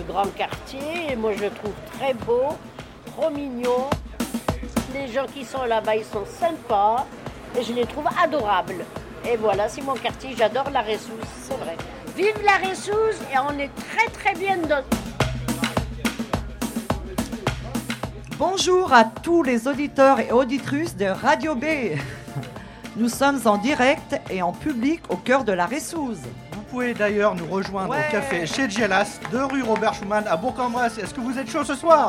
grand quartier et moi je le trouve très beau, trop mignon. Les gens qui sont là-bas, ils sont sympas et je les trouve adorables. Et voilà, c'est mon quartier, j'adore la Reyssouze, c'est vrai. Vive la Reyssouze et on est très très bien dedans. Bonjour à tous les auditeurs et auditrices de Radio B. Nous sommes en direct et en public au cœur de la Reyssouze. Vous pouvez d'ailleurs nous rejoindre au café chez Gielas, 2 rue Robert Schumann à Bourg-en-Bresse. Est-ce que vous êtes chaud ce soir ?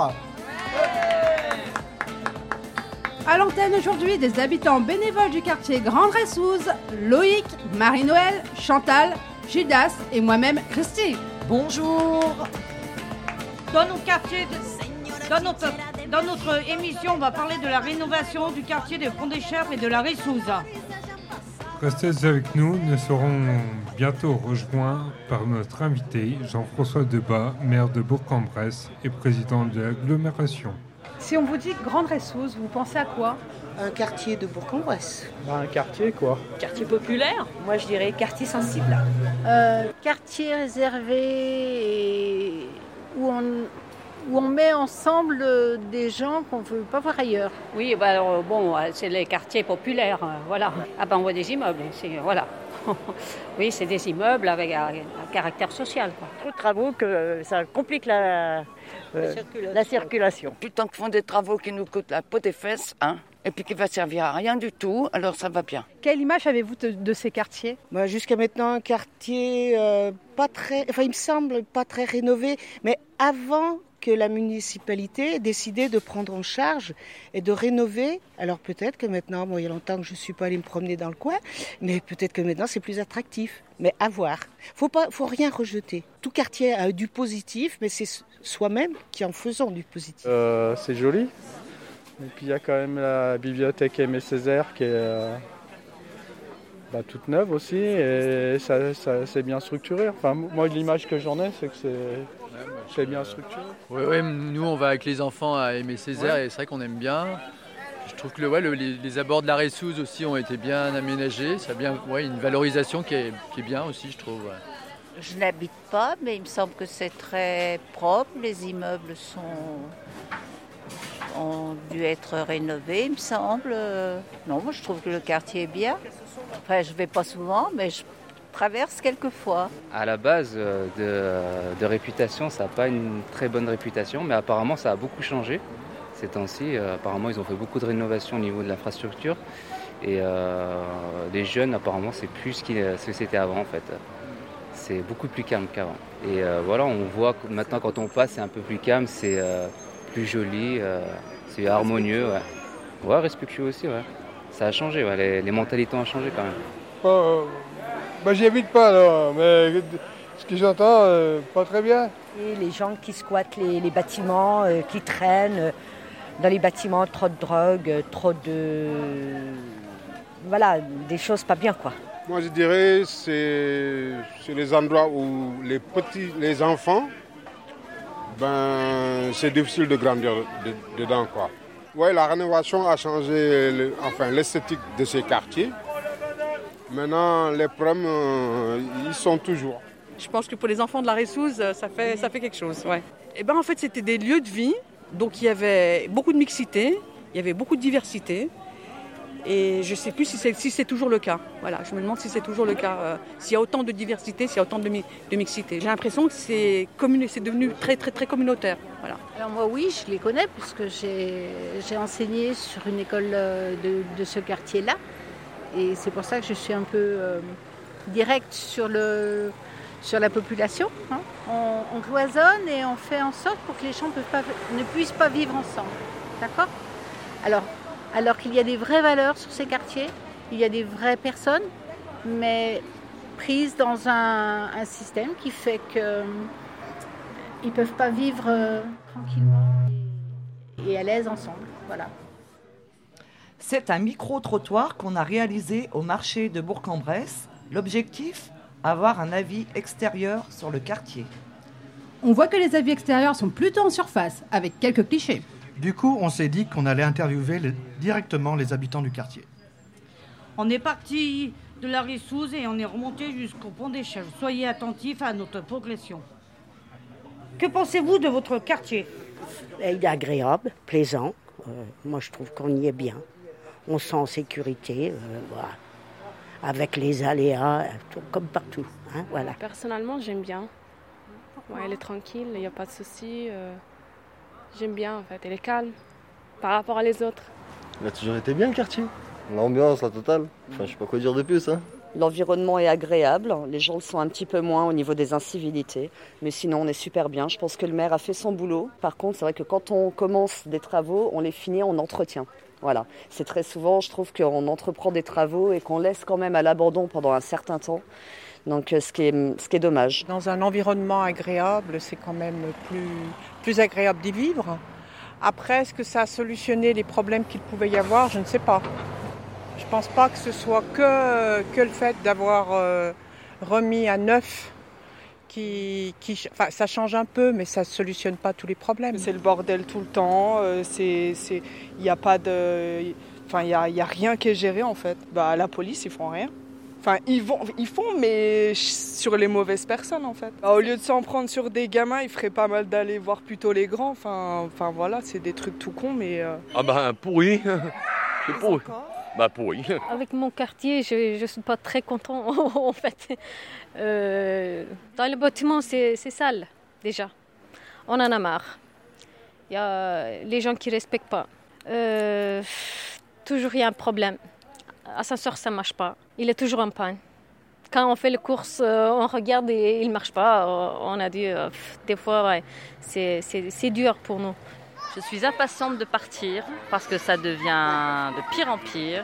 À l'antenne aujourd'hui, des habitants bénévoles du quartier Grande Reyssouze, Loïc, Marie-Noël, Chantal, Gildas et moi-même, Christy. Bonjour. Dans nos quartiers, dans notre émission, on va parler de la rénovation du quartier de Pont-des-Chèvres et de la Reyssouze. Restez avec nous, nous serons bientôt rejoints par notre invité Jean-François Debat, maire de Bourg-en-Bresse et président de l'agglomération. Si on vous dit Grande Reyssouze, vous pensez à quoi ? Un quartier de Bourg-en-Bresse. Un quartier quoi ? Quartier populaire ? Moi je dirais quartier sensible. Quartier réservé et où on met ensemble des gens qu'on ne veut pas voir ailleurs. Oui, c'est les quartiers populaires, voilà. Ah ben on voit des immeubles, voilà. Oui, c'est des immeubles avec un caractère social, quoi. Trop de travaux que ça complique la circulation. Tout le temps qu'ils font des travaux qui nous coûtent la peau des fesses, et puis qui va servir à rien du tout, alors ça va bien. Quelle image avez-vous de ces quartiers ? Jusqu'à maintenant, un quartier il me semble pas très rénové, mais avant que la municipalité ait décidé de prendre en charge et de rénover. Alors peut-être que maintenant, il y a longtemps que je ne suis pas allée me promener dans le coin, mais peut-être que maintenant c'est plus attractif. Mais à voir. Faut rien rejeter. Tout quartier a du positif, mais c'est soi-même qui en faisons du positif. C'est joli. Et puis il y a quand même la bibliothèque Aimé Césaire qui est toute neuve aussi, et ça c'est bien structuré. Enfin, moi l'image que j'en ai, c'est que c'est bien structuré. Oui, nous on va avec les enfants à Aimé Césaire et c'est vrai qu'on aime bien. Je trouve que les abords de la Reyssouze aussi ont été bien aménagés. Ça a bien, une valorisation qui est bien aussi, je trouve. Ouais. Je n'habite pas, mais il me semble que c'est très propre. Les immeubles ont dû être rénovés, il me semble. Non, moi je trouve que le quartier est bien. Après, je ne vais pas souvent, mais je traverse quelques fois. À la base de réputation, ça n'a pas une très bonne réputation, mais apparemment ça a beaucoup changé ces temps-ci. Apparemment, ils ont fait beaucoup de rénovations au niveau de l'infrastructure. Et les jeunes, apparemment, c'est plus ce que c'était avant en fait. C'est beaucoup plus calme qu'avant. Et on voit que maintenant quand on passe, c'est un peu plus calme, c'est plus joli, c'est harmonieux. Ouais, respectueux aussi, ouais. Ça a changé, les mentalités ont changé quand même. J'y habite pas là, mais ce que j'entends, pas très bien. Et les gens qui squattent les bâtiments, qui traînent dans les bâtiments, trop de drogue, trop de... Voilà, des choses pas bien, quoi. Moi, je dirais c'est les endroits où les enfants, c'est difficile de grandir dedans, quoi. Ouais, la rénovation a changé l'esthétique de ces quartiers. Maintenant, les problèmes, ils sont toujours. Je pense que pour les enfants de la Reyssouze, ça fait quelque chose, ouais. Et en fait, c'était des lieux de vie, donc il y avait beaucoup de mixité, il y avait beaucoup de diversité. Et je ne sais plus si c'est toujours le cas. Voilà, je me demande si c'est toujours le cas. S'il y a autant de diversité, s'il y a autant de mixité. J'ai l'impression que c'est devenu très, très, très communautaire. Voilà. Alors moi, oui, je les connais parce que j'ai enseigné sur une école de ce quartier-là. Et c'est pour ça que je suis un peu directe sur la population. On cloisonne et on fait en sorte pour que les gens ne puissent pas vivre ensemble. D'accord ? Alors qu'il y a des vraies valeurs sur ces quartiers, il y a des vraies personnes, mais prises dans un système qui fait qu'ils ne peuvent pas vivre tranquillement et à l'aise ensemble. Voilà. C'est un micro-trottoir qu'on a réalisé au marché de Bourg-en-Bresse. L'objectif, avoir un avis extérieur sur le quartier. On voit que les avis extérieurs sont plutôt en surface, avec quelques clichés. Du coup, on s'est dit qu'on allait interviewer directement les habitants du quartier. On est parti de la Reyssouze et on est remonté jusqu'au Pont-des-Chèvres. Soyez attentifs à notre progression. Que pensez-vous de votre quartier? Il est agréable, plaisant. Moi, je trouve qu'on y est bien. On se sent en sécurité, voilà. Avec les aléas, comme partout. Hein, voilà. Personnellement, j'aime bien. Ouais, elle est tranquille, il n'y a pas de soucis. J'aime bien, en fait. Elle est calme par rapport à les autres. Il a toujours été bien, le quartier. L'ambiance, la totale. Enfin, je sais pas quoi dire de plus, hein. L'environnement est agréable, les gens le sont un petit peu moins au niveau des incivilités, mais sinon on est super bien. Je pense que le maire a fait son boulot. Par contre, c'est vrai que quand on commence des travaux, on les finit en entretien. Voilà, c'est très souvent, je trouve qu'on entreprend des travaux et qu'on laisse quand même à l'abandon pendant un certain temps. Donc ce qui est dommage. Dans un environnement agréable, c'est quand même plus agréable d'y vivre. Après, est-ce que ça a solutionné les problèmes qu'il pouvait y avoir? Je ne sais pas. Je ne pense pas que ce soit que le fait d'avoir remis à neuf enfin, ça change un peu, mais ça ne solutionne pas tous les problèmes. C'est le bordel tout le temps. Il n'y a pas de... Enfin, il y a rien qui est géré, en fait. La police, ils font rien. Enfin, ils font, mais sur les mauvaises personnes, en fait. Au lieu de s'en prendre sur des gamins, il ferait pas mal d'aller voir plutôt les grands. Enfin voilà, c'est des trucs tout cons, mais... Pourri. C'est pourri. Pourri. Avec mon quartier, je ne suis pas très content, en fait. Dans le bâtiment, c'est sale, déjà. On en a marre. Il y a les gens qui ne respectent pas. Toujours il y a un problème. L'ascenseur, ça ne marche pas. Il est toujours en panne. Quand on fait les courses, on regarde et il ne marche pas. On a dit, des fois, ouais, c'est dur pour nous. Je suis impatiente de partir parce que ça devient de pire en pire.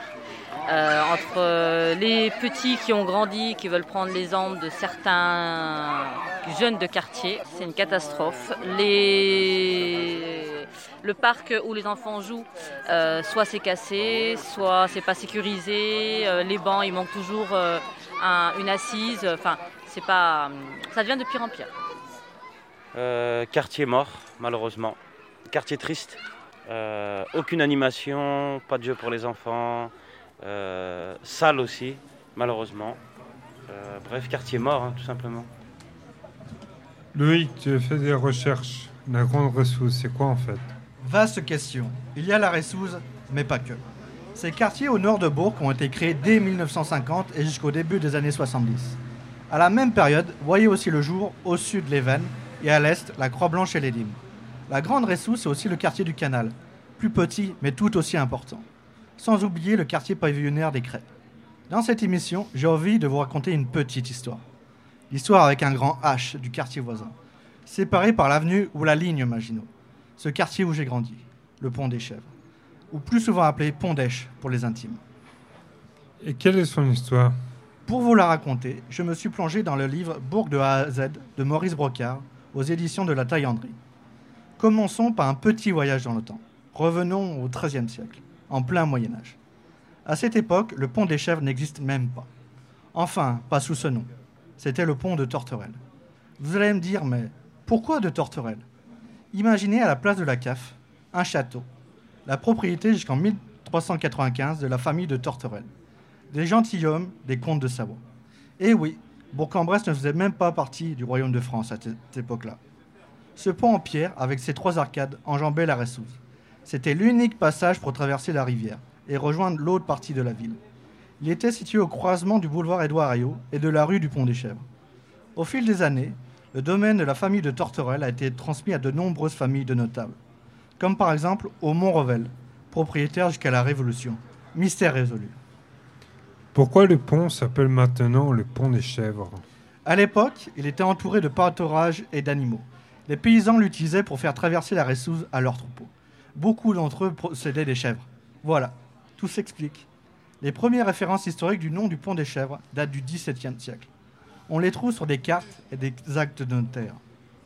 Entre les petits qui ont grandi, qui veulent prendre les armes de certains jeunes de quartier, c'est une catastrophe. Le parc où les enfants jouent, soit c'est cassé, soit c'est pas sécurisé. Les bancs, il manque toujours une assise. Enfin, ça devient de pire en pire. Quartier mort, malheureusement. Quartier triste. Aucune animation, pas de jeu pour les enfants. Sale aussi, malheureusement. Bref, quartier mort, hein, tout simplement. Loïc, tu as fait des recherches. La Grande Ressouze, c'est quoi en fait? Vaste question. Il y a la Ressouze, mais pas que. Ces quartiers au nord de Bourg ont été créés dès 1950 et jusqu'au début des années 70. À la même période, voyez aussi le jour au sud les Vennes et à l'est la Croix-Blanche et les Limes. La Grande Ressouze, c'est aussi le quartier du Canal, plus petit mais tout aussi important. Sans oublier le quartier pavillonnaire des Crêts. Dans cette émission, j'ai envie de vous raconter une petite histoire. L'histoire avec un grand H du quartier voisin, séparé par l'avenue ou la ligne Maginot. Ce quartier où j'ai grandi, le Pont des Chèvres, ou plus souvent appelé Pont d'Esch pour les intimes. Et quelle est son histoire? Pour vous la raconter, je me suis plongé dans le livre Bourg de A à Z de Maurice Brocard, aux éditions de La Taillanderie. Commençons par un petit voyage dans le temps. Revenons au XIIIe siècle, en plein Moyen-Âge. À cette époque, le pont des Chèvres n'existe même pas. Enfin, pas sous ce nom. C'était le pont de Torterelle. Vous allez me dire, mais pourquoi de Torterelle? Imaginez à la place de la CAF, un château. La propriété jusqu'en 1395 de la famille de Torterelle. Des gentilshommes, des comtes de Savoie. Et oui, Bourg-en-Bresse ne faisait même pas partie du royaume de France à cette époque-là. Ce pont en pierre, avec ses 3 arcades, enjambait la Ressouze. C'était l'unique passage pour traverser la rivière et rejoindre l'autre partie de la ville. Il était situé au croisement du boulevard Édouard Herriot et de la rue du Pont des Chèvres. Au fil des années, le domaine de la famille de Torterelle a été transmis à de nombreuses familles de notables, comme par exemple au Mont-Revel, propriétaire jusqu'à la Révolution. Mystère résolu. Pourquoi le pont s'appelle maintenant le Pont des Chèvres? À l'époque, il était entouré de pâturages et d'animaux. Les paysans l'utilisaient pour faire traverser la Ressouze à leurs troupeaux. Beaucoup d'entre eux possédaient des chèvres. Voilà, tout s'explique. Les premières références historiques du nom du Pont des Chèvres datent du XVIIe siècle. On les trouve sur des cartes et des actes de notaire.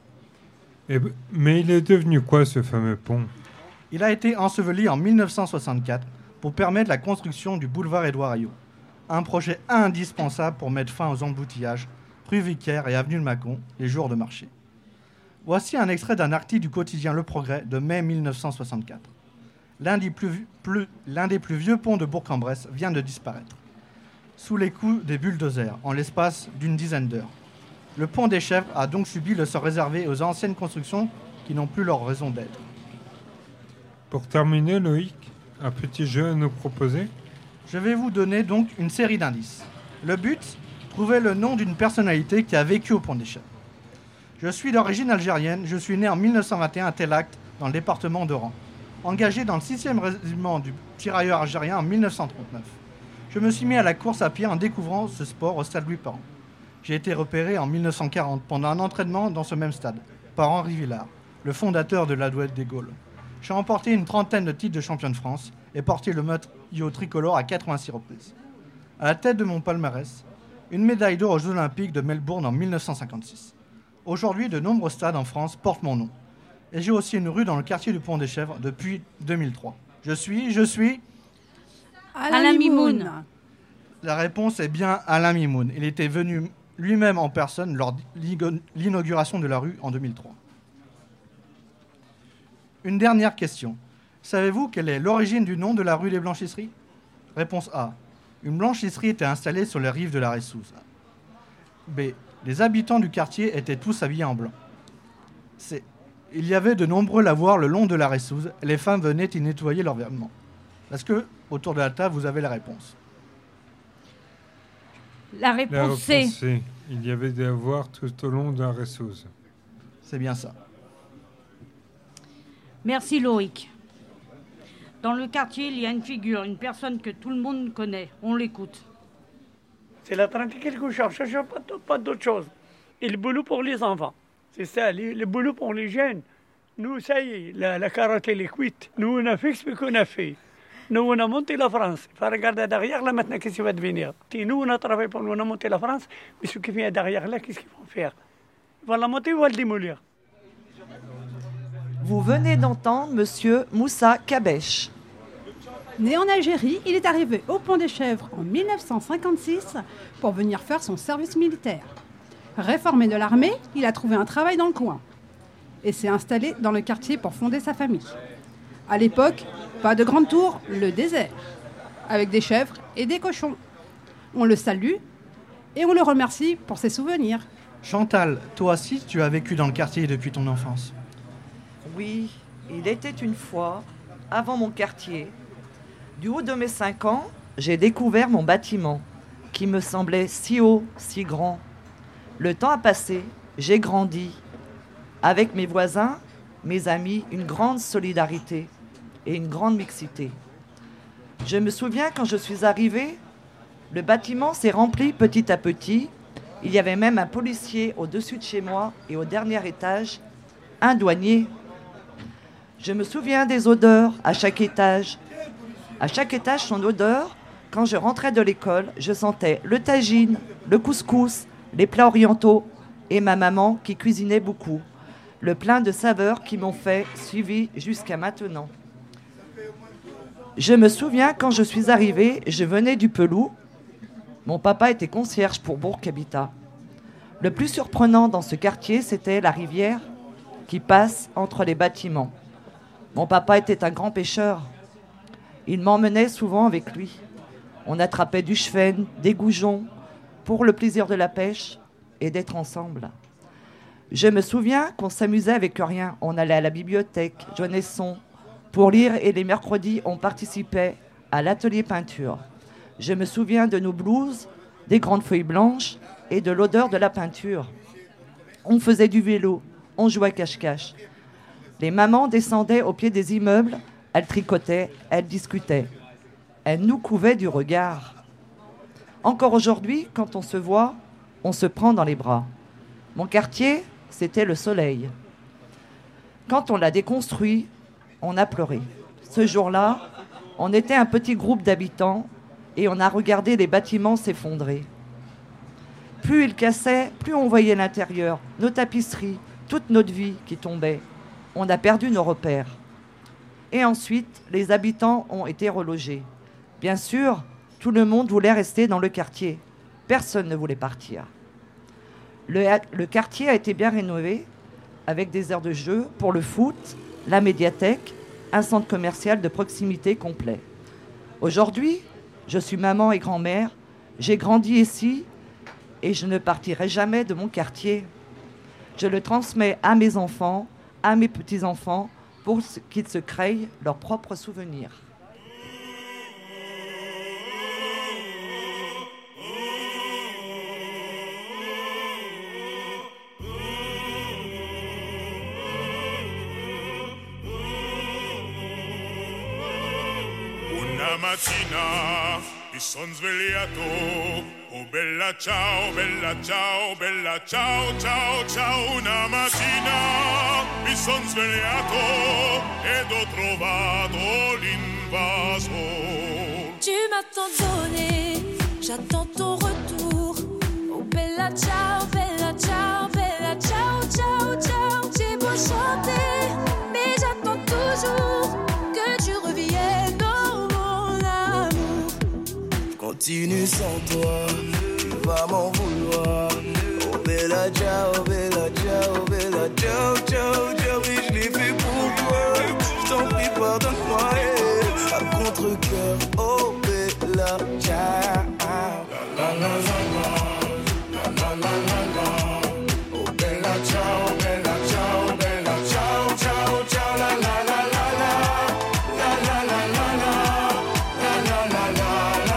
Mais il est devenu quoi ce fameux pont? Il a été enseveli en 1964 pour permettre la construction du boulevard Édouard Herriot. Un projet indispensable pour mettre fin aux embouteillages, rue Vicaire et avenue de Mâcon, les jours de marché. Voici un extrait d'un article du quotidien Le Progrès de mai 1964. L'un des plus vieux ponts de Bourg-en-Bresse vient de disparaître, sous les coups des bulldozers, en l'espace d'une dizaine d'heures. Le pont des Chèvres a donc subi le sort réservé aux anciennes constructions qui n'ont plus leur raison d'être. Pour terminer, Loïc, un petit jeu à nous proposer? Je vais vous donner donc une série d'indices. Le but, trouver le nom d'une personnalité qui a vécu au pont des Chèvres. Je suis d'origine algérienne, je suis né en 1921 à Telact, dans le département d'Oran. Engagé dans le 6e régiment du tirailleur algérien en 1939. Je me suis mis à la course à pied en découvrant ce sport au stade Louis Parent. J'ai été repéré en 1940 pendant un entraînement dans ce même stade, par Henri Villard, le fondateur de l'Alouette des Gaules. J'ai remporté une trentaine de titres de champion de France et porté le maillot tricolore à 86 reprises. À la tête de mon palmarès, une médaille d'or aux Jeux Olympiques de Melbourne en 1956. Aujourd'hui, de nombreux stades en France portent mon nom. Et j'ai aussi une rue dans le quartier du Pont des Chèvres depuis 2003. Je suis... Alain Mimoun. La réponse est bien Alain Mimoun. Il était venu lui-même en personne lors de l'inauguration de la rue en 2003. Une dernière question. Savez-vous quelle est l'origine du nom de la rue des Blanchisseries? Réponse A. Une blanchisserie était installée sur les rives de la Ressouze. B. Les habitants du quartier étaient tous habillés en blanc. C. Il y avait de nombreux lavoirs le long de la Ressouze et les femmes venaient y nettoyer leurs vêtements. Est-ce que, autour de la table, vous avez la réponse? La réponse C. Il y avait des lavoirs tout au long de la Ressouze. C'est bien ça. Merci Loïc. Dans le quartier, il y a une figure, une personne que tout le monde connaît. On l'écoute. C'est la tranquille quelque chose, je ne cherche pas d'autre chose. Et le boulot pour les enfants. C'est ça, le boulot pour les jeunes. Nous, ça y est, la carotte, elle est cuite. Nous, on a fait ce qu'on a fait. Nous, on a monté la France. Il faut regarder derrière, là, maintenant, qu'est-ce qui va devenir. Et nous, on a travaillé pour nous, on a monté la France. Mais ce qui vient derrière, là, qu'est-ce qu'ils vont faire? Ils vont la monter ou ils vont la démolir? Vous venez d'entendre Monsieur Moussa Kabesh. Né en Algérie, il est arrivé au Pont des Chèvres en 1956 pour venir faire son service militaire. Réformé de l'armée, il a trouvé un travail dans le coin et s'est installé dans le quartier pour fonder sa famille. À l'époque, pas de grande tour, le désert, avec des chèvres et des cochons. On le salue et on le remercie pour ses souvenirs. Chantal, toi aussi, tu as vécu dans le quartier depuis ton enfance. Oui, il était une fois, avant mon quartier. Du haut de mes 5 ans, j'ai découvert mon bâtiment, qui me semblait si haut, si grand. Le temps a passé, j'ai grandi. Avec mes voisins, mes amis, une grande solidarité et une grande mixité. Je me souviens quand je suis arrivée, le bâtiment s'est rempli petit à petit. Il y avait même un policier au-dessus de chez moi et au dernier étage, un douanier. Je me souviens des odeurs à chaque étage. À chaque étage, son odeur. Quand je rentrais de l'école, je sentais le tagine, le couscous, les plats orientaux et ma maman qui cuisinait beaucoup. Le plein de saveurs qui m'ont fait suivi jusqu'à maintenant. Je me souviens quand je suis arrivée, je venais du Pelou. Mon papa était concierge pour Bourg-Habitat. Le plus surprenant dans ce quartier, c'était la rivière qui passe entre les bâtiments. Mon papa était un grand pêcheur. Il m'emmenait souvent avec lui. On attrapait du chevenne, des goujons, pour le plaisir de la pêche et d'être ensemble. Je me souviens qu'on s'amusait avec rien. On allait à la bibliothèque, Joannesson, pour lire et les mercredis, on participait à l'atelier peinture. Je me souviens de nos blouses, des grandes feuilles blanches et de l'odeur de la peinture. On faisait du vélo, on jouait à cache-cache. Les mamans descendaient au pied des immeubles, elles tricotaient, elles discutaient. Elles nous couvaient du regard. Encore aujourd'hui, quand on se voit, on se prend dans les bras. Mon quartier, c'était le soleil. Quand on l'a déconstruit, on a pleuré. Ce jour-là, on était un petit groupe d'habitants et on a regardé les bâtiments s'effondrer. Plus ils cassaient, plus on voyait l'intérieur, nos tapisseries, toute notre vie qui tombait. On a perdu nos repères. Et ensuite, les habitants ont été relogés. Bien sûr, tout le monde voulait rester dans le quartier. Personne ne voulait partir. Le quartier a été bien rénové, avec des aires de jeu pour le foot, la médiathèque, un centre commercial de proximité complet. Aujourd'hui, je suis maman et grand-mère. J'ai grandi ici et je ne partirai jamais de mon quartier. Je le transmets à mes enfants, à mes petits-enfants, pour qu'ils se créent leurs propres souvenirs. Una mattina mi son svegliato, oh bella ciao, bella ciao, bella ciao, ciao, ciao. Una mattina mi son svegliato ed ho trovato l'invaso. Tu m'as tant donné, j'attends ton retour. Oh bella ciao, bella ciao, bella ciao, ciao, ciao. J'ai beau chanter, mais j'attends toujours que tu reviennes. Continue sans toi, tu vas m'en vouloir. Oh bella ciao, bella ciao, bella ciao, ciao, ciao. Oui, je l'ai fait pour toi, je t'en prie pardonne-moi. À contre-cœur, oh bella ciao. La la la la la, la la la la. Oh bella ciao, bella ciao, bella ciao, ciao, ciao. La la la la la, la la la la la, la la la la.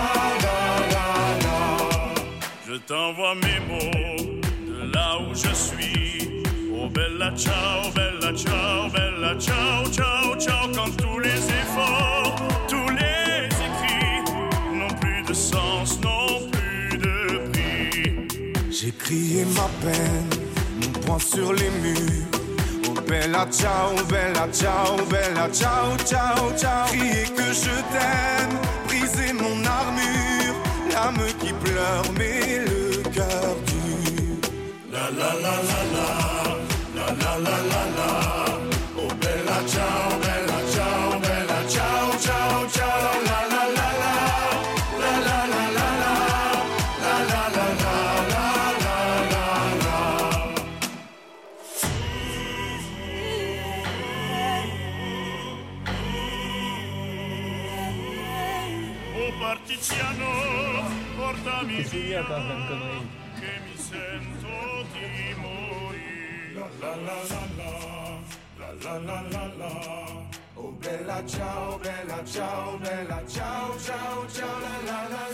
Je t'envoie mes mots de là où je suis. Oh bella ciao, bella ciao, bella ciao, ciao, ciao. Quand tous les efforts, tous les écrits n'ont plus de sens, n'ont plus de prix. J'ai crié ma peine, mon poing sur les murs. Oh bella ciao, bella ciao, bella ciao, ciao, ciao. Crier que je t'aime, briser mon armure. L'âme qui pleure mais le cœur dur. La la la la la, la la la la la. Oh bella ciao, bella ciao, bella ciao, ciao, ciao. La la la la la, la la la la la, la la la la la la la. Oh partigiano, portami via, che mi sento di morire. La la la la, la la la la la. Oh bella ciao, bella ciao, bella ciao, ciao, ciao. La la la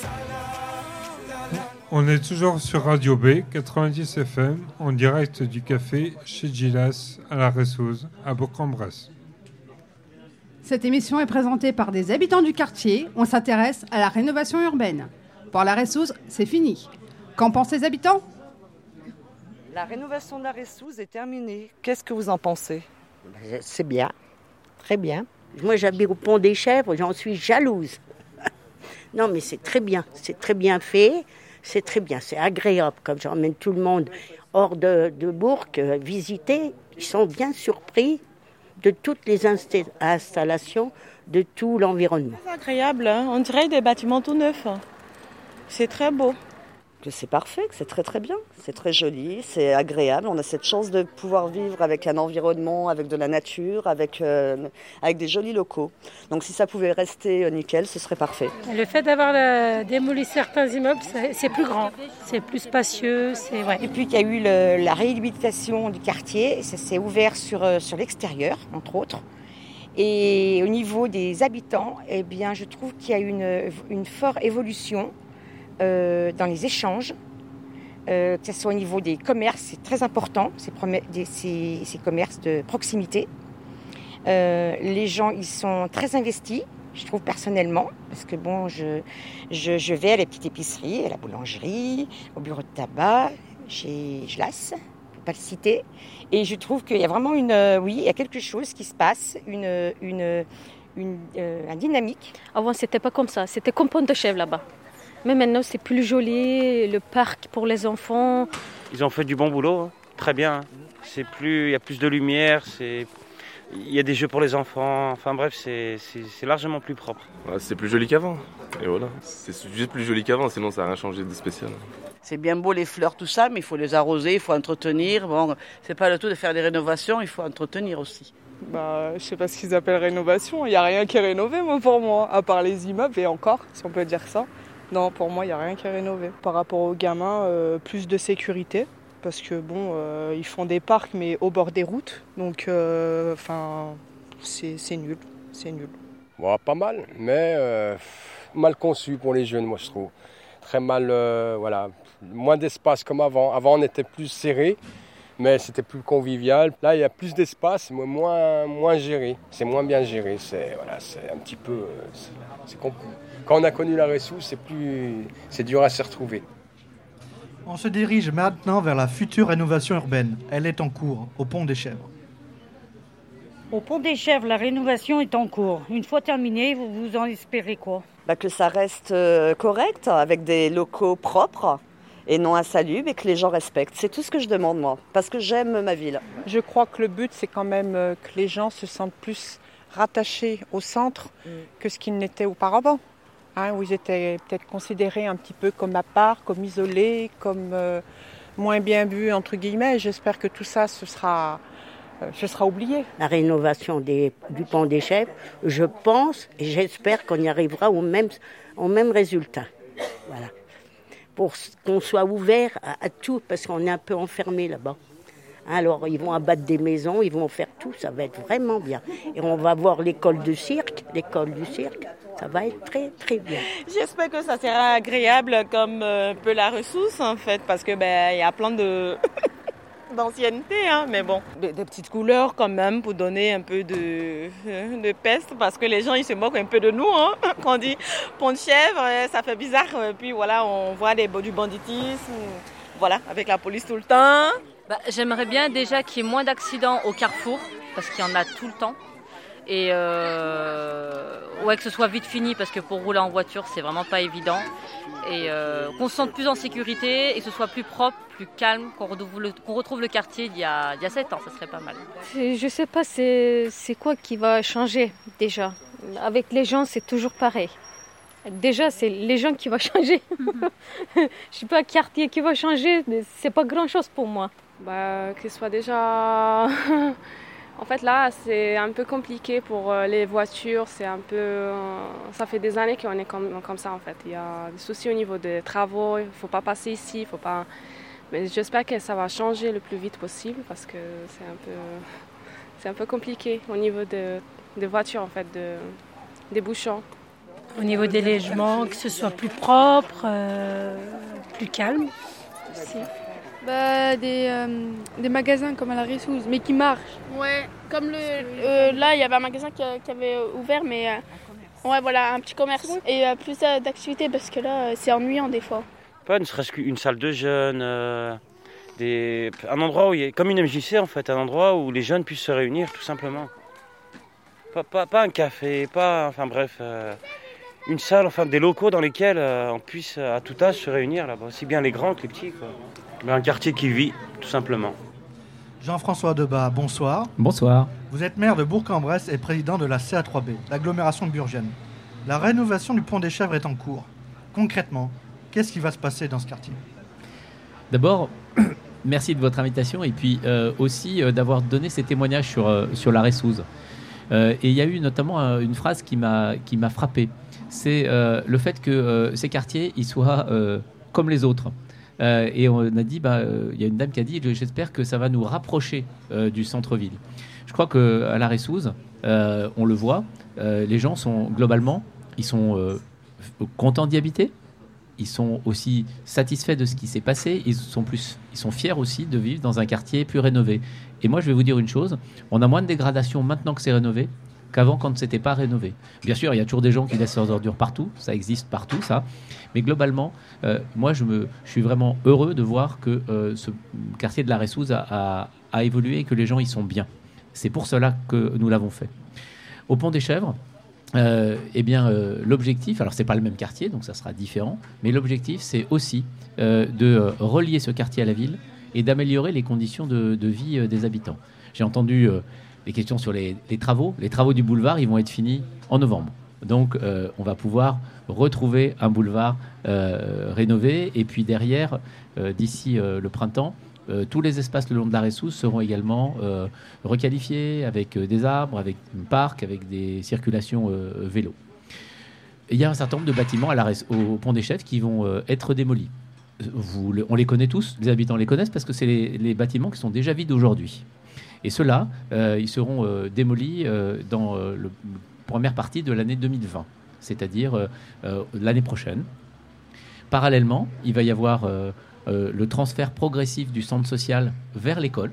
la la. On est toujours sur Radio B, 90 FM, en direct du café chez Gilas à la Ressouze, à Bourg-en-Bresse. Cette émission est présentée par des habitants du quartier. On s'intéresse à la rénovation urbaine. Pour la Ressouze, c'est fini. Qu'en pensent les habitants ? La rénovation de la Ressouze est terminée. Qu'est-ce que vous en pensez ? C'est bien, très bien. Moi, j'habite au Pont des Chèvres, j'en suis jalouse. Non, mais c'est très bien fait, c'est très bien, c'est agréable. Comme j'emmène tout le monde hors de Bourg visiter, ils sont bien surpris de toutes les installations, de tout l'environnement. C'est agréable, hein, on dirait des bâtiments tout neufs. C'est très beau. Que c'est parfait, que c'est très très bien, c'est très joli, c'est agréable. On a cette chance de pouvoir vivre avec un environnement, avec de la nature, avec des jolis locaux. Donc si ça pouvait rester nickel, ce serait parfait. Le fait d'avoir démoli certains immeubles, c'est plus grand, c'est plus spacieux. Ouais. Depuis qu'il y a eu la réhabilitation du quartier, ça s'est ouvert sur l'extérieur, entre autres. Et au niveau des habitants, eh bien, je trouve qu'il y a une forte évolution dans les échanges, que ce soit au niveau des commerces, c'est très important, ces commerces de proximité. Les gens, ils sont très investis, je trouve personnellement, parce que bon, je vais à la petite épicerie, à la boulangerie, au bureau de tabac, chez Gilas, pour ne pas le citer, et je trouve qu'il y a vraiment il y a quelque chose qui se passe, une dynamique. Avant, c'était pas comme ça, c'était comme Pont de Chèvres là-bas. Mais maintenant, c'est plus joli, le parc pour les enfants. Ils ont fait du bon boulot, hein. Très bien. Il y a plus de lumière, il y a des jeux pour les enfants. Enfin bref, c'est largement plus propre. Ouais, c'est plus joli qu'avant. Et voilà, c'est juste plus joli qu'avant, sinon ça n'a rien changé de spécial. C'est bien beau les fleurs, tout ça, mais il faut les arroser, il faut entretenir. Bon, c'est pas le tout de faire des rénovations, il faut entretenir aussi. Je sais pas ce qu'ils appellent rénovation. Il n'y a rien qui est rénové, pour moi, à part les immeubles, et encore, si on peut dire ça. Non, pour moi, il n'y a rien qui est rénové. Par rapport aux gamins, plus de sécurité. Parce que ils font des parcs, mais au bord des routes. Donc, c'est nul. C'est nul. Bon, pas mal, mais mal conçu pour les jeunes, moi, je trouve. Très mal, moins d'espace comme avant. Avant, on était plus serré, mais c'était plus convivial. Là, il y a plus d'espace, mais moins géré. C'est moins bien géré. C'est un petit peu... Quand on a connu la ressource, c'est dur à s'y retrouver. On se dirige maintenant vers la future rénovation urbaine. Elle est en cours, au Pont des Chèvres. Au Pont des Chèvres, la rénovation est en cours. Une fois terminée, vous en espérez quoi ? Que ça reste correct, avec des locaux propres et non insalubres, et que les gens respectent. C'est tout ce que je demande, moi, parce que j'aime ma ville. Je crois que le but, c'est quand même que les gens se sentent plus rattachés au centre que ce qu'ils n'étaient auparavant. Où ils étaient peut-être considérés un petit peu comme à part, comme isolés, comme moins bien vus, entre guillemets. J'espère que tout ça, ce sera oublié. La rénovation du Pont des Chèvres, je pense et j'espère qu'on y arrivera au même résultat. Voilà. Pour qu'on soit ouvert à tout, parce qu'on est un peu enfermé là-bas. Alors, ils vont abattre des maisons, ils vont faire tout, ça va être vraiment bien. Et on va voir l'école du cirque, ça va être très, très bien. J'espère que ça sera agréable comme un peu la ressource, en fait, parce que y a plein d'ancienneté, mais bon. Des petites couleurs quand même pour donner un peu de peste, parce que les gens, ils se moquent un peu de nous, Quand on dit Pont de Chèvres, ça fait bizarre. Puis voilà, on voit du banditisme, avec la police tout le temps. J'aimerais bien déjà qu'il y ait moins d'accidents au carrefour, parce qu'il y en a tout le temps. Et que ce soit vite fini, parce que pour rouler en voiture, c'est vraiment pas évident. Et qu'on se sente plus en sécurité et que ce soit plus propre, plus calme, qu'on retrouve le quartier d'il y a 7 ans, ça serait pas mal. Je sais pas, c'est quoi qui va changer déjà. Avec les gens, c'est toujours pareil. Déjà, c'est les gens qui vont changer. Je suis pas un quartier qui va changer, mais c'est pas grand-chose pour moi. Que ce soit déjà... En fait, là, c'est un peu compliqué pour les voitures. C'est un peu... Ça fait des années qu'on est comme ça, en fait. Il y a des soucis au niveau des travaux. Il ne faut pas passer ici. Mais j'espère que ça va changer le plus vite possible parce que c'est un peu compliqué au niveau des voitures, en fait, des bouchons. Au niveau des logements, que ce soit plus propre, plus calme aussi. Des magasins comme à la Ressouze, mais qui marchent. Ouais, comme là, il y avait un magasin qui avait ouvert, mais un petit commerce. Et plus d'activités, parce que là, c'est ennuyant des fois. Pas ne serait-ce qu'une salle de jeunes, un endroit où il y a, comme une MJC en fait, un endroit où les jeunes puissent se réunir tout simplement. Pas un café, une salle, des locaux dans lesquels on puisse à tout âge se réunir là-bas, aussi bien les grands que les petits, quoi. Un quartier qui vit, tout simplement. Jean-François Debat, bonsoir. Bonsoir. Vous êtes maire de Bourg-en-Bresse et président de la CA3B, l'agglomération burgienne. La rénovation du Pont des Chèvres est en cours. Concrètement, qu'est-ce qui va se passer dans ce quartier ? D'abord, merci de votre invitation et puis aussi d'avoir donné ces témoignages sur la Ressouze. Et il y a eu notamment une phrase qui m'a frappé. C'est le fait que ces quartiers ils soient comme les autres. Et on a dit, y a une dame qui a dit, j'espère que ça va nous rapprocher du centre-ville. Je crois qu'à la Ressouze, on le voit, les gens sont globalement, ils sont contents d'y habiter. Ils sont aussi satisfaits de ce qui s'est passé. Ils sont fiers aussi de vivre dans un quartier plus rénové. Et moi, je vais vous dire une chose, on a moins de dégradation maintenant que c'est rénové qu'avant quand c'était pas rénové. Bien sûr, il y a toujours des gens qui laissent leurs ordures partout, ça existe partout, ça. Mais globalement, moi, je suis vraiment heureux de voir que ce quartier de la Ressouze a évolué et que les gens y sont bien. C'est pour cela que nous l'avons fait. Au Pont des Chèvres, l'objectif, alors c'est pas le même quartier, donc ça sera différent, mais l'objectif, c'est aussi de relier ce quartier à la ville et d'améliorer les conditions de vie des habitants. J'ai entendu les questions sur les travaux. Les travaux du boulevard, ils vont être finis en novembre. Donc, on va pouvoir retrouver un boulevard rénové. Et puis derrière, d'ici le printemps, tous les espaces le long de la Ressouze seront également requalifiés avec des arbres, avec un parc, avec des circulations vélo. il y a un certain nombre de bâtiments au Pont des Chèvres qui vont être démolis. On les connaît tous, les habitants les connaissent parce que c'est les bâtiments qui sont déjà vides aujourd'hui. Et ceux-là, ils seront démolis dans la première partie de l'année 2020, c'est-à-dire l'année prochaine. Parallèlement, il va y avoir le transfert progressif du centre social vers l'école.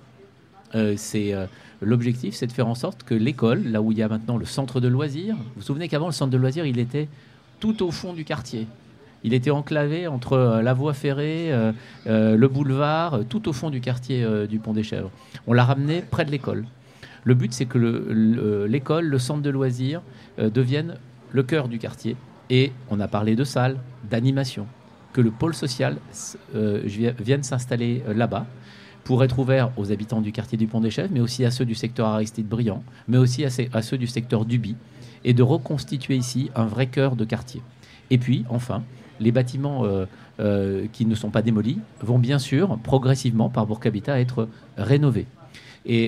L'objectif, c'est de faire en sorte que l'école, là où il y a maintenant le centre de loisirs, vous vous souvenez qu'avant, le centre de loisirs, il était tout au fond du quartier. Il était enclavé entre la voie ferrée, le boulevard, tout au fond du quartier du Pont des Chèvres. On l'a ramené près de l'école. Le but, c'est que l'école, le centre de loisirs deviennent le cœur du quartier. Et on a parlé de salles, d'animation, que le pôle social vienne s'installer là-bas pour être ouvert aux habitants du quartier du Pont des Chèvres, mais aussi à ceux du secteur Aristide-Briand, mais aussi à ceux du secteur d'Uby, et de reconstituer ici un vrai cœur de quartier. Et puis, enfin, les bâtiments qui ne sont pas démolis vont bien sûr, progressivement, par Bourg Habitat, être rénovés. Et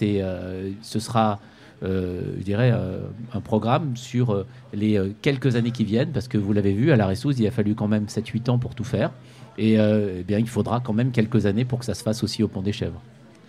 ce sera, je dirais, un programme sur les quelques années qui viennent, parce que vous l'avez vu, à la Ressouze, il a fallu quand même 7-8 ans pour tout faire. Et bien, il faudra quand même quelques années pour que ça se fasse aussi au Pont des Chèvres.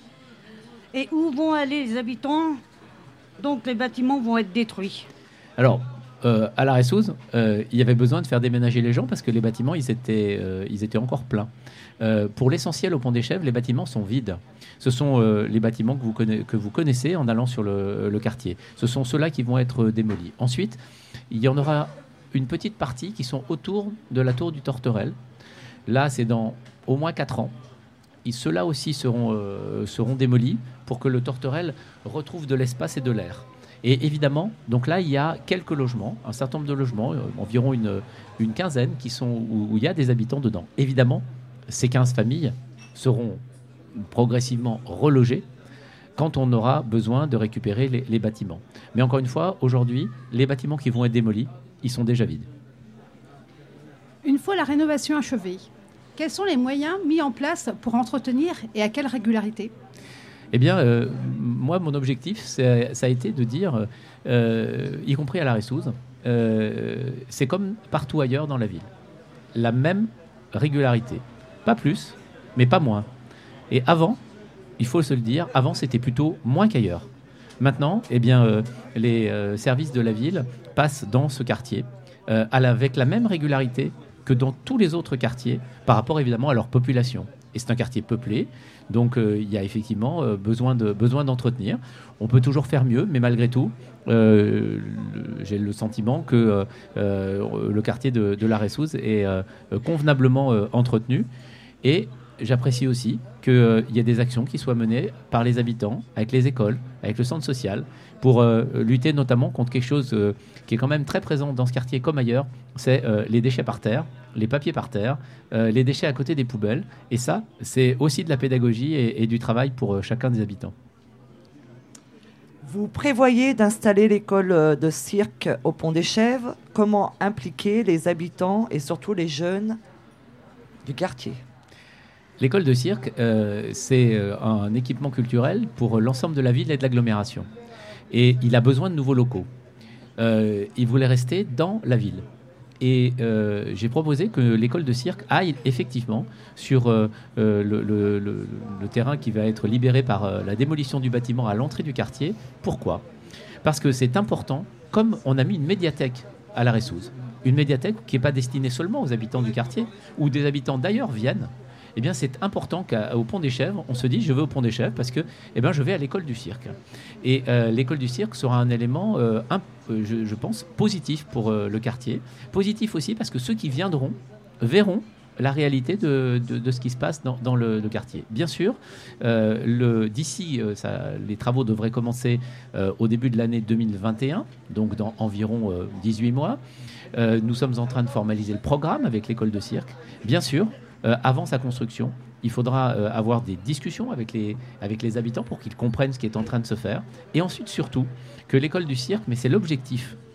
Et où vont aller les habitants? Donc les bâtiments vont être détruits. Alors, à la Ressouze, il y avait besoin de faire déménager les gens parce que les bâtiments, ils étaient encore pleins. Pour l'essentiel, au Pont des Chèvres, les bâtiments sont vides. Ce sont les bâtiments que vous connaissez en allant sur le quartier. Ce sont ceux-là qui vont être démolis. Ensuite, il y en aura une petite partie qui sont autour de la tour du Torterelle. Là, c'est dans au moins 4 ans. Ceux-là aussi seront démolis pour que le Torterelle retrouve de l'espace et de l'air. Et évidemment, donc là, il y a quelques logements, un certain nombre de logements, environ une quinzaine, où il y a des habitants dedans. Évidemment, ces 15 familles seront progressivement relogées quand on aura besoin de récupérer les bâtiments. Mais encore une fois, aujourd'hui, les bâtiments qui vont être démolis, ils sont déjà vides. Une fois la rénovation achevée, quels sont les moyens mis en place pour entretenir et à quelle régularité ? Eh bien, moi, mon objectif, ça a été de dire, y compris à la Ressouze, c'est comme partout ailleurs dans la ville. La même régularité. Pas plus, mais pas moins. Et avant, il faut se le dire, avant, c'était plutôt moins qu'ailleurs. Maintenant, eh bien, les services de la ville passent dans ce quartier avec la même régularité que dans tous les autres quartiers, par rapport évidemment à leur population. Et c'est un quartier peuplé, donc il y a effectivement besoin d'entretenir. On peut toujours faire mieux, mais malgré tout, j'ai le sentiment que le quartier de la Ressouze est convenablement entretenu. Et j'apprécie aussi qu'il y ait des actions qui soient menées par les habitants, avec les écoles, avec le centre social, pour lutter notamment contre quelque chose qui est quand même très présent dans ce quartier comme ailleurs, c'est les déchets par terre, les papiers par terre, les déchets à côté des poubelles. Et ça, c'est aussi de la pédagogie et du travail pour chacun des habitants. Vous prévoyez d'installer l'école de cirque au Pont des Chèvres. Comment impliquer les habitants et surtout les jeunes du quartier ? L'école de cirque, c'est un équipement culturel pour l'ensemble de la ville et de l'agglomération. Et il a besoin de nouveaux locaux. Il voulait rester dans la ville. Et j'ai proposé que l'école de cirque aille effectivement sur le terrain qui va être libéré par la démolition du bâtiment à l'entrée du quartier. Pourquoi ? Parce que c'est important, comme on a mis une médiathèque à la Ressouze, une médiathèque qui n'est pas destinée seulement aux habitants du quartier, où des habitants d'ailleurs viennent. Eh bien, c'est important qu'au Pont des Chèvres, on se dise je vais au Pont des Chèvres parce que je vais à l'école du cirque. Et l'école du cirque sera un élément, je pense, positif pour le quartier. Positif aussi parce que ceux qui viendront verront la réalité de ce qui se passe dans le quartier. Bien sûr, d'ici, les travaux devraient commencer au début de l'année 2021, donc dans environ 18 mois. Nous sommes en train de formaliser le programme avec l'école de cirque. Bien sûr, avant sa construction, il faudra avoir des discussions avec les habitants pour qu'ils comprennent ce qui est en train de se faire. Et ensuite, surtout, que l'école du cirque, mais c'est l'objectif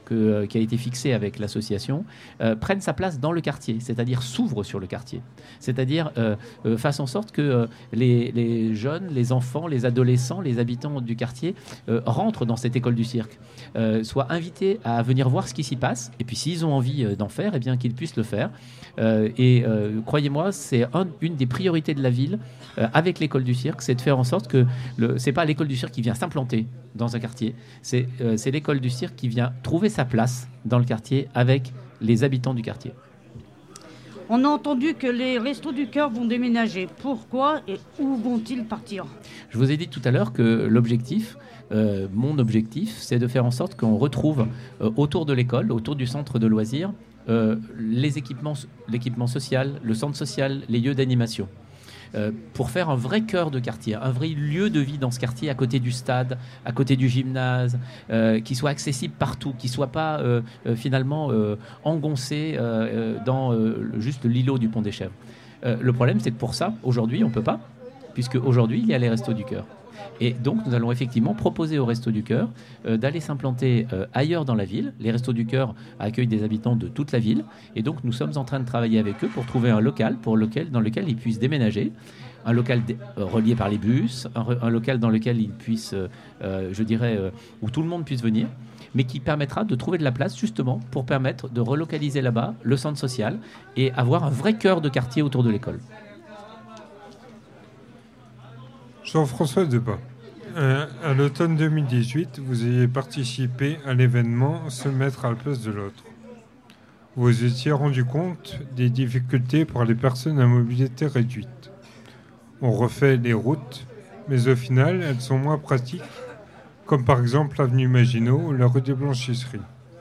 qui a été fixée avec l'association prenne sa place dans le quartier, c'est-à-dire s'ouvre sur le quartier, c'est-à-dire fasse en sorte que les jeunes, les enfants, les adolescents, les habitants du quartier rentrent dans cette école du cirque, soient invités à venir voir ce qui s'y passe, et puis s'ils ont envie d'en faire, eh bien qu'ils puissent le faire. Croyez-moi, c'est une des priorités de la ville avec l'école du cirque, c'est de faire en sorte que c'est pas l'école du cirque qui vient s'implanter dans un quartier, c'est l'école du cirque qui vient trouver sa place dans le quartier avec les habitants du quartier. On a entendu que les Restos du Cœur vont déménager. Pourquoi et où vont-ils partir ? Je vous ai dit tout à l'heure que l'objectif, mon objectif, c'est de faire en sorte qu'on retrouve autour de l'école, autour du centre de loisirs, l'équipement social, le centre social, les lieux d'animation. Pour faire un vrai cœur de quartier, un vrai lieu de vie dans ce quartier, à côté du stade, à côté du gymnase, qui soit accessible partout, qui ne soit pas finalement engoncé dans juste l'îlot du Pont des Chèvres. Le problème, c'est que pour ça, aujourd'hui, on ne peut pas, puisque aujourd'hui, il y a les Restos du Cœur. Et donc, nous allons effectivement proposer aux Restos du Cœur d'aller s'implanter ailleurs dans la ville. Les Restos du Cœur accueillent des habitants de toute la ville. Et donc, nous sommes en train de travailler avec eux pour trouver un local dans lequel ils puissent déménager. Un local relié par les bus, un local dans lequel ils puissent, où tout le monde puisse venir, mais qui permettra de trouver de la place justement pour permettre de relocaliser là-bas le centre social et avoir un vrai cœur de quartier autour de l'école. Jean-François Debat, à l'automne 2018, vous ayez participé à l'événement Se mettre à la place de l'autre. Vous étiez rendu compte des difficultés pour les personnes à mobilité réduite. On refait les routes, mais au final, elles sont moins pratiques, comme par exemple l'avenue Maginot ou la rue des Blanchisseries.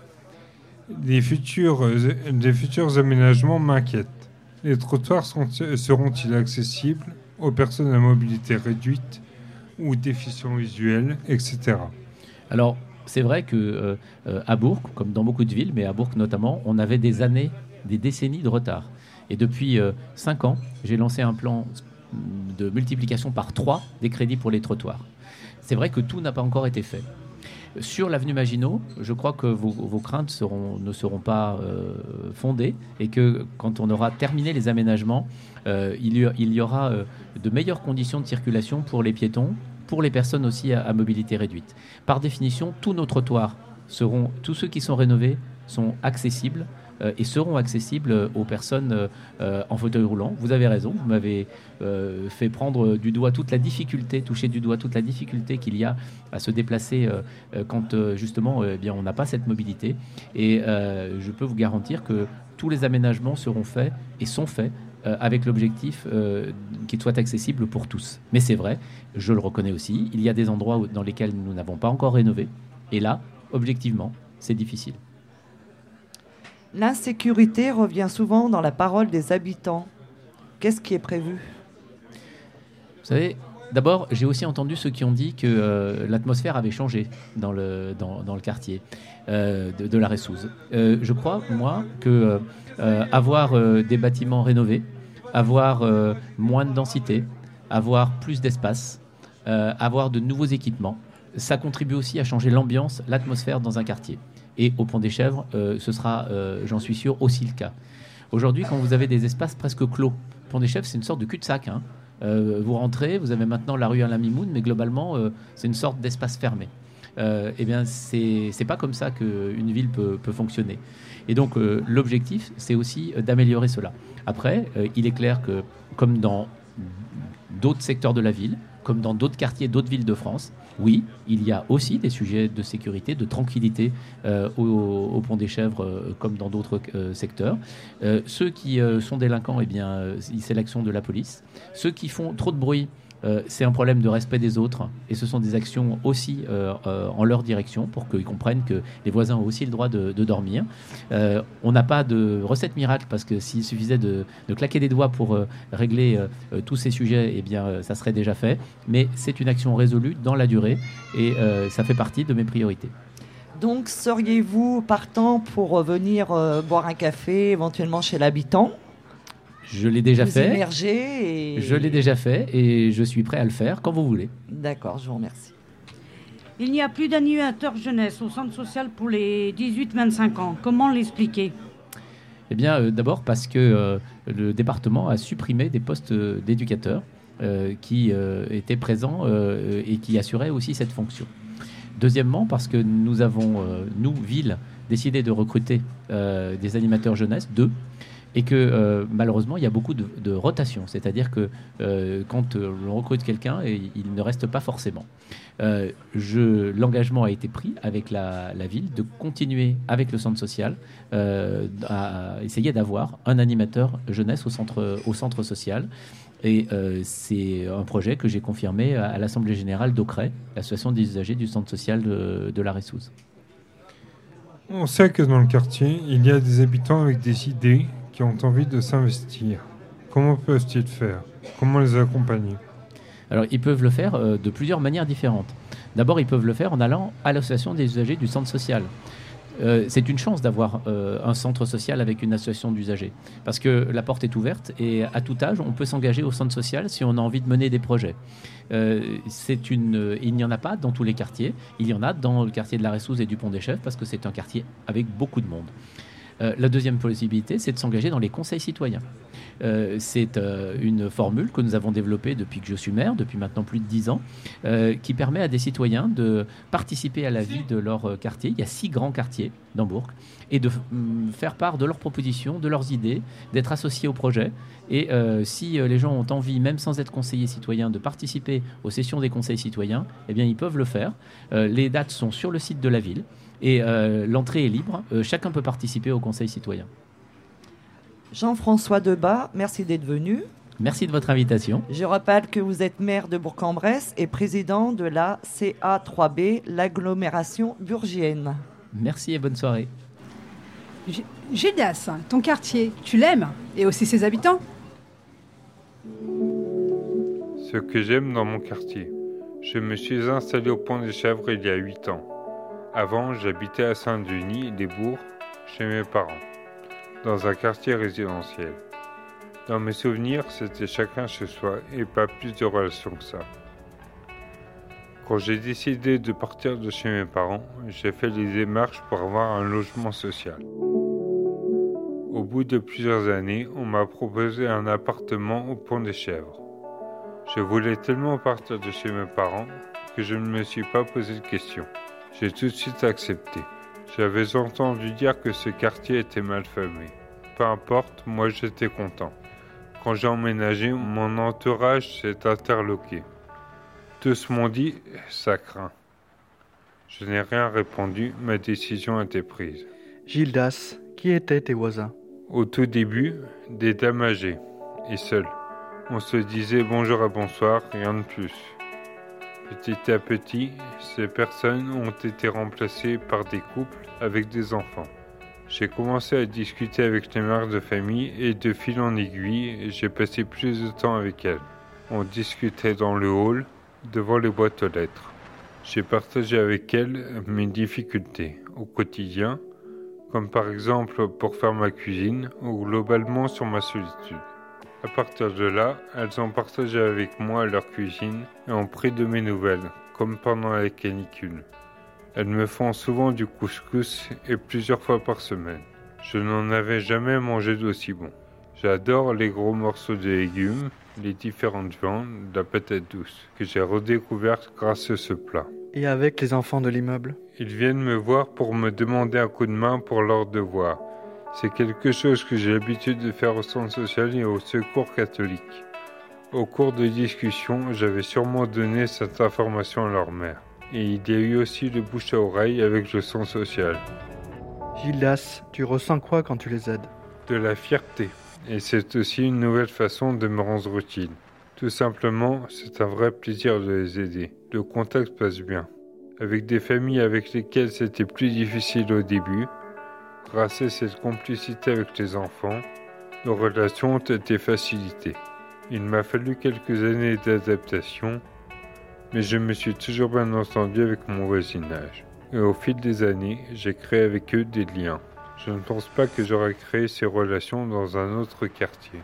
Les futurs aménagements m'inquiètent. Les trottoirs seront-ils accessibles aux personnes à mobilité réduite ou déficients visuels, etc. Alors, c'est vrai que à Bourg, comme dans beaucoup de villes, mais à Bourg notamment, on avait des décennies de retard. Et depuis 5 ans, j'ai lancé un plan de multiplication par 3 des crédits pour les trottoirs. C'est vrai que tout n'a pas encore été fait. Sur l'avenue Maginot, je crois que vos craintes ne seront pas fondées et que quand on aura terminé les aménagements, il y aura de meilleures conditions de circulation pour les piétons, pour les personnes aussi à mobilité réduite. Par définition, tous nos trottoirs tous ceux qui sont rénovés sont accessibles et seront accessibles aux personnes en fauteuil roulant. Vous avez raison, vous m'avez fait toucher du doigt toute la difficulté qu'il y a à se déplacer quand justement on n'a pas cette mobilité. Et je peux vous garantir que tous les aménagements seront faits et sont faits avec l'objectif qu'il soit accessible pour tous. Mais c'est vrai, je le reconnais aussi, il y a des endroits dans lesquels nous n'avons pas encore rénové. Et là, objectivement, c'est difficile. L'insécurité revient souvent dans la parole des habitants. Qu'est-ce qui est prévu ? Vous savez, d'abord, j'ai aussi entendu ceux qui ont dit que l'atmosphère avait changé dans le quartier de la Ressouze. Je crois, moi, que avoir des bâtiments rénovés, avoir moins de densité, avoir plus d'espace, avoir de nouveaux équipements, ça contribue aussi à changer l'ambiance, l'atmosphère dans un quartier. Et au Pont des Chèvres, ce sera, j'en suis sûr, aussi le cas. Aujourd'hui, quand vous avez des espaces presque clos, Pont des Chèvres, c'est une sorte de cul-de-sac. Vous rentrez, vous avez maintenant la rue Alain Mimoun, mais globalement, c'est une sorte d'espace fermé. Eh bien, c'est pas comme ça qu'une ville peut fonctionner. Et donc, l'objectif, c'est aussi d'améliorer cela. Après, il est clair que, comme dans d'autres secteurs de la ville, comme dans d'autres quartiers, d'autres villes de France, oui, il y a aussi des sujets de sécurité, de tranquillité au Pont des Chèvres, comme dans d'autres secteurs. Ceux qui sont délinquants, eh bien, c'est l'action de la police. Ceux qui font trop de bruit, c'est un problème de respect des autres. Et ce sont des actions aussi en leur direction pour qu'ils comprennent que les voisins ont aussi le droit de dormir. On n'a pas de recette miracle parce que s'il suffisait de claquer des doigts pour régler tous ces sujets, eh bien, ça serait déjà fait. Mais c'est une action résolue dans la durée et ça fait partie de mes priorités. Donc, seriez-vous partant pour venir boire un café éventuellement chez l'habitant ? Je l'ai déjà fait. Immerger et... Je l'ai déjà fait et je suis prêt à le faire quand vous voulez. D'accord, je vous remercie. Il n'y a plus d'animateur jeunesse au centre social pour les 18-25 ans. Comment l'expliquer ? Eh bien, d'abord parce que le département a supprimé des postes d'éducateurs qui étaient présents et qui assuraient aussi cette fonction. Deuxièmement, parce que nous avons, nous, ville, décidé de recruter des animateurs jeunesse, 2, et que malheureusement, il y a beaucoup de rotation. C'est-à-dire que quand l'on recrute quelqu'un, il ne reste pas forcément. L'engagement a été pris avec la ville de continuer avec le centre social à essayer d'avoir un animateur jeunesse au centre social. Et c'est un projet que j'ai confirmé à l'Assemblée Générale d'Aucray, l'association des usagers du centre social de la Ressouze. On sait que dans le quartier, il y a des habitants avec des idées qui ont envie de s'investir. Comment peuvent-ils faire ? Comment les accompagner ? Alors, ils peuvent le faire de plusieurs manières différentes. D'abord, ils peuvent le faire en allant à l'association des usagers du centre social. C'est une chance d'avoir un centre social avec une association d'usagers, parce que la porte est ouverte et à tout âge, on peut s'engager au centre social si on a envie de mener des projets. Il n'y en a pas dans tous les quartiers. Il y en a dans le quartier de la Ressouze et du Pont-des-Chèvres, parce que c'est un quartier avec beaucoup de monde. La deuxième possibilité, c'est de s'engager dans les conseils citoyens. C'est une formule que nous avons développée depuis que je suis maire, depuis maintenant plus de 10 ans, qui permet à des citoyens de participer à la vie de leur quartier. Il y a 6 grands quartiers dans Bourg, et de faire part de leurs propositions, de leurs idées, d'être associés au projet. Et si les gens ont envie, même sans être conseillers citoyens, de participer aux sessions des conseils citoyens, eh bien, ils peuvent le faire. Les dates sont sur le site de la ville. Et l'entrée est libre, chacun peut participer au Conseil citoyen. Jean-François Debat, merci d'être venu. Merci de votre invitation. Je rappelle que vous êtes maire de Bourg-en-Bresse et président de la CA3B, l'agglomération burgienne. Merci et bonne soirée. Gildas, ton quartier, tu l'aimes? Et aussi ses habitants? Ce que j'aime dans mon quartier. Je me suis installé au Pont-des-Chèvres il y a 8 ans. Avant, j'habitais à Saint-Denis, les Bourgs, chez mes parents, dans un quartier résidentiel. Dans mes souvenirs, c'était chacun chez soi et pas plus de relations que ça. Quand j'ai décidé de partir de chez mes parents, j'ai fait les démarches pour avoir un logement social. Au bout de plusieurs années, on m'a proposé un appartement au Pont-des-Chèvres. Je voulais tellement partir de chez mes parents que je ne me suis pas posé de questions. J'ai tout de suite accepté. J'avais entendu dire que ce quartier était mal famé. Peu importe, moi j'étais content. Quand j'ai emménagé, mon entourage s'est interloqué. Tous m'ont dit « ça craint ». Je n'ai rien répondu, ma décision était prise. Gildas, qui étaient tes voisins? Au tout début, des dames âgées, et seules. On se disait bonjour et bonsoir, rien de plus. Petit à petit, ces personnes ont été remplacées par des couples avec des enfants. J'ai commencé à discuter avec les mères de famille et de fil en aiguille, j'ai passé plus de temps avec elles. On discutait dans le hall, devant les boîtes aux lettres. J'ai partagé avec elles mes difficultés au quotidien, comme par exemple pour faire ma cuisine ou globalement sur ma solitude. À partir de là, elles ont partagé avec moi leur cuisine et ont pris de mes nouvelles, comme pendant la canicule. Elles me font souvent du couscous et plusieurs fois par semaine. Je n'en avais jamais mangé d'aussi bon. J'adore les gros morceaux de légumes, les différentes viandes, la patate douce, que j'ai redécouverte grâce à ce plat. Et avec les enfants de l'immeuble? Ils viennent me voir pour me demander un coup de main pour leurs devoirs. C'est quelque chose que j'ai l'habitude de faire au centre social et au secours catholique. Au cours de discussions, j'avais sûrement donné cette information à leur mère. Et il y a eu aussi le bouche à oreille avec le centre social. Gildas, tu ressens quoi quand tu les aides? De la fierté. Et c'est aussi une nouvelle façon de me rendre utile. Tout simplement, c'est un vrai plaisir de les aider. Le contact passe bien. Avec des familles avec lesquelles c'était plus difficile au début, grâce à cette complicité avec les enfants, nos relations ont été facilitées. Il m'a fallu quelques années d'adaptation, mais je me suis toujours bien entendu avec mon voisinage. Et au fil des années, j'ai créé avec eux des liens. Je ne pense pas que j'aurais créé ces relations dans un autre quartier.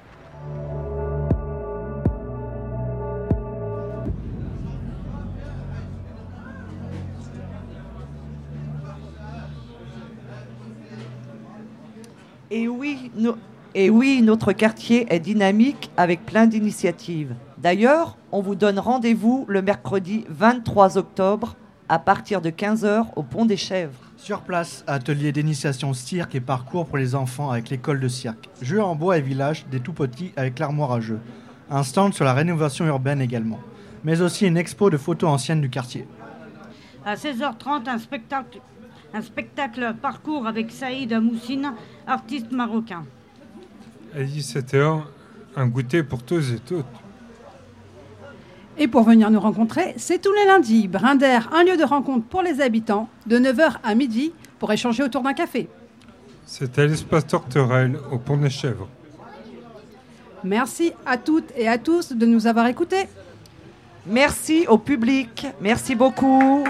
Et oui, notre quartier est dynamique avec plein d'initiatives. D'ailleurs, on vous donne rendez-vous le mercredi 23 octobre à partir de 15h au Pont des Chèvres. Sur place, atelier d'initiation cirque et parcours pour les enfants avec l'école de cirque. Jeux en bois et village des tout-petits avec l'armoire à jeux. Un stand sur la rénovation urbaine également. Mais aussi une expo de photos anciennes du quartier. À 16h30, un spectacle parcours avec Saïd Amoussine, artiste marocain. À 17h, un goûter pour tous et toutes. Et pour venir nous rencontrer, c'est tous les lundis. Brin d'Air, un lieu de rencontre pour les habitants, de 9h à midi, pour échanger autour d'un café. C'est à l'espace Torterelle, au Pont des Chèvres. Merci à toutes et à tous de nous avoir écoutés. Merci au public. Merci beaucoup.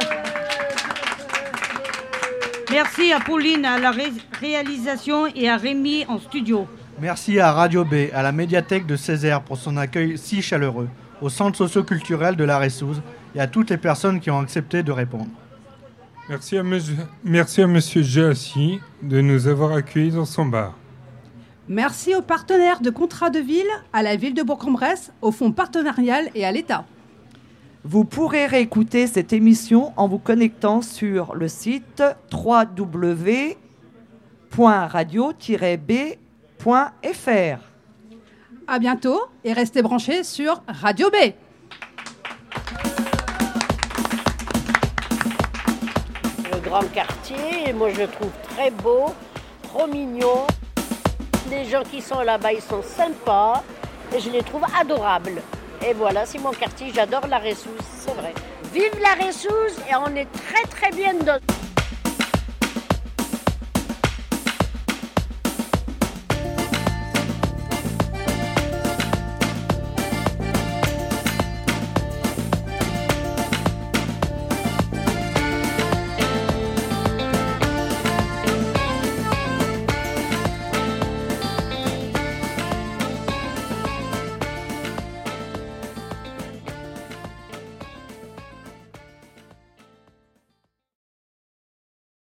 Merci à Pauline à la réalisation et à Rémi en studio. Merci à Radio B, à la médiathèque de Césaire pour son accueil si chaleureux, au centre socio-culturel de la Ressouze et à toutes les personnes qui ont accepté de répondre. Merci à Monsieur Géassi de nous avoir accueillis dans son bar. Merci aux partenaires de Contrat de Ville, à la ville de Bourg-en-Bresse, au fonds partenarial et à l'État. Vous pourrez réécouter cette émission en vous connectant sur le site www.radio-b.fr. À bientôt et restez branchés sur Radio B. Le grand quartier, moi je le trouve très beau, trop mignon. Les gens qui sont là-bas, ils sont sympas et je les trouve adorables. Et voilà, c'est mon quartier, j'adore la Ressouze, c'est vrai. Vive la Ressouze et on est très très bien dedans.